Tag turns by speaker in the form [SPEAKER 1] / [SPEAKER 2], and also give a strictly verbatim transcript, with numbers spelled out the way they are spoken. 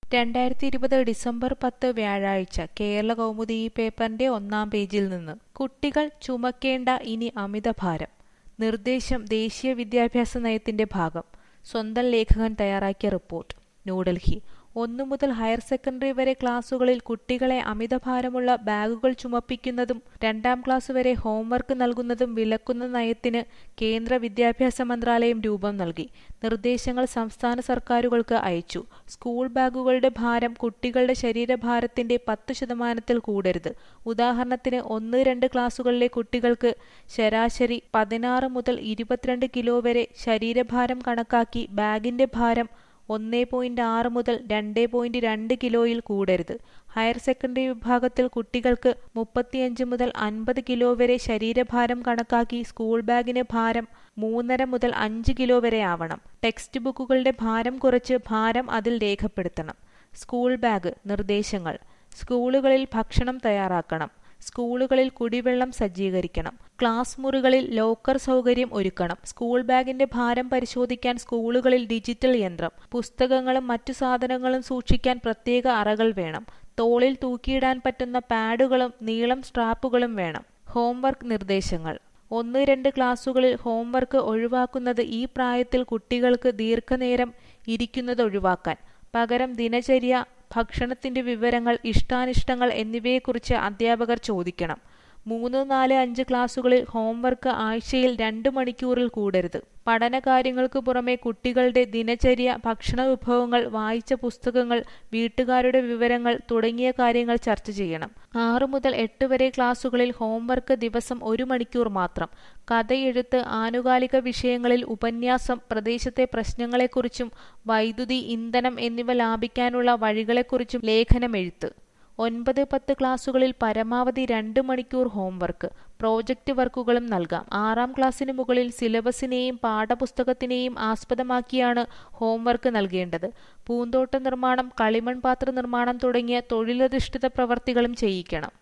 [SPEAKER 1] രണ്ടായിരത്തി ഇരുപത് ഡിസംബർ പത്ത് വ്യാഴാഴ്ച കേരള കൗമുദി ഈ പേപ്പറിന്റെ ഒന്നാം പേജിൽ നിന്ന് കുട്ടികൾ ചുമക്കേണ്ട ഇനി അമിതഭാരം. നിർദ്ദേശം ദേശീയ വിദ്യാഭ്യാസ നയത്തിന്റെ ഭാഗം. സ്വന്തം ലേഖകൻ തയ്യാറാക്കിയ റിപ്പോർട്ട്. ന്യൂഡൽഹി. ഒന്നു മുതൽ ഹയർ സെക്കൻഡറി വരെ ക്ലാസുകളിൽ കുട്ടികളെ അമിതഭാരമുള്ള ബാഗുകൾ ചുമപ്പിക്കുന്നതും രണ്ടാം ക്ലാസ് വരെ ഹോംവർക്ക് നൽകുന്നതും വിലക്കുന്ന നയത്തിന് കേന്ദ്ര വിദ്യാഭ്യാസ മന്ത്രാലയം രൂപം നൽകി. നിർദ്ദേശങ്ങൾ സംസ്ഥാന സർക്കാരുകൾക്ക് അയച്ചു. സ്കൂൾ ബാഗുകളുടെ ഭാരം കുട്ടികളുടെ ശരീരഭാരത്തിന്റെ പത്ത് ശതമാനത്തിൽ കൂടരുത്. ഉദാഹരണത്തിന് ഒന്ന് രണ്ട് ക്ലാസുകളിലെ കുട്ടികൾക്ക് ശരാശരി പതിനാറ് മുതൽ ഇരുപത്തിരണ്ട് കിലോ വരെ ശരീരഭാരം കണക്കാക്കി ബാഗിന്റെ ഭാരം ഒന്ന് പോയിന്റ് ആറ് മുതൽ രണ്ട് പോയിന്റ് രണ്ട് കിലോയിൽ കൂടരുത്. ഹയർ സെക്കൻഡറി വിഭാഗത്തിൽ കുട്ടികൾക്ക് മുപ്പത്തിയഞ്ച് മുതൽ അൻപത് കിലോ വരെ ശരീരഭാരം കണക്കാക്കി സ്കൂൾ ബാഗിന് ഭാരം മൂന്നര മുതൽ അഞ്ച് കിലോ വരെ ആവണം. ടെക്സ്റ്റ് ബുക്കുകളുടെ ഭാരം കുറച്ച് ഭാരം അതിൽ രേഖപ്പെടുത്തണം. സ്കൂൾ ബാഗ് നിർദ്ദേശങ്ങൾ. സ്കൂളുകളിൽ ഭക്ഷണം തയ്യാറാക്കണം. സ്കൂളുകളിൽ കുടിവെള്ളം സജ്ജീകരിക്കണം. ക്ലാസ് മുറികളിൽ ലോക്കർ സൗകര്യം ഒരുക്കണം. സ്കൂൾ ബാഗിന്റെ ഭാരം പരിശോധിക്കാൻ സ്കൂളുകളിൽ ഡിജിറ്റൽ യന്ത്രം. പുസ്തകങ്ങളും മറ്റു സാധനങ്ങളും സൂക്ഷിക്കാൻ പ്രത്യേക അറകൾ വേണം. തോളിൽ തൂക്കിയിടാൻ പറ്റുന്ന പാഡുകളും നീളം സ്ട്രാപ്പുകളും വേണം. ഹോംവർക്ക് നിർദ്ദേശങ്ങൾ. ഒന്ന് രണ്ട് ക്ലാസുകളിൽ ഹോംവർക്ക് ഒഴിവാക്കുന്നത് ഈ പ്രായത്തിൽ കുട്ടികൾക്ക് ദീർഘനേരം ഇരിക്കുന്നത് ഒഴിവാക്കാൻ. പകരം ദിനചര്യ, ഭക്ഷണത്തിന്റെ വിവരങ്ങൾ, ഇഷ്ടാനിഷ്ടങ്ങൾ എന്നിവയെക്കുറിച്ച് അധ്യാപകർ ചോദിക്കണം. മൂന്ന് നാല് അഞ്ച് ക്ലാസുകളിൽ ഹോംവർക്ക് ആഴ്ചയിൽ രണ്ട് മണിക്കൂറിൽ കൂടരുത്. പഠനകാര്യങ്ങൾക്ക് പുറമെ കുട്ടികളുടെ ദിനചര്യ, ഭക്ഷണ വിഭവങ്ങൾ, വായിച്ച പുസ്തകങ്ങൾ, വീട്ടുകാരുടെ വിവരങ്ങൾ തുടങ്ങിയ കാര്യങ്ങൾ ചർച്ച ചെയ്യണം. ആറു മുതൽ എട്ട് വരെ ക്ലാസുകളിൽ ഹോംവർക്ക് ദിവസം ഒരു മണിക്കൂർ മാത്രം. കഥയെഴുത്ത്, ആനുകാലിക വിഷയങ്ങളിൽ ഉപന്യാസം, പ്രദേശത്തെ പ്രശ്നങ്ങളെക്കുറിച്ചും വൈദ്യുതി, ഇന്ധനം എന്നിവ ലാഭിക്കാനുള്ള വഴികളെക്കുറിച്ചും ലേഖനമെഴുത്ത്. ഒൻപത് പത്ത് ക്ലാസുകളിൽ പരമാവധി രണ്ട് മണിക്കൂർ ഹോംവർക്ക്. പ്രോജക്റ്റ് വർക്കുകളും നൽകാം. ആറാം ക്ലാസ്സിന് മുകളിൽ സിലബസിനെയും പാഠപുസ്തകത്തിനെയും ആസ്പദമാക്കിയാണ് ഹോംവർക്ക് നൽകേണ്ടത്. പൂന്തോട്ട നിർമ്മാണം, കളിമൺ പാത്ര നിർമ്മാണം തുടങ്ങിയ തൊഴിലധിഷ്ഠിത പ്രവർത്തികളും ചെയ്യിക്കണം.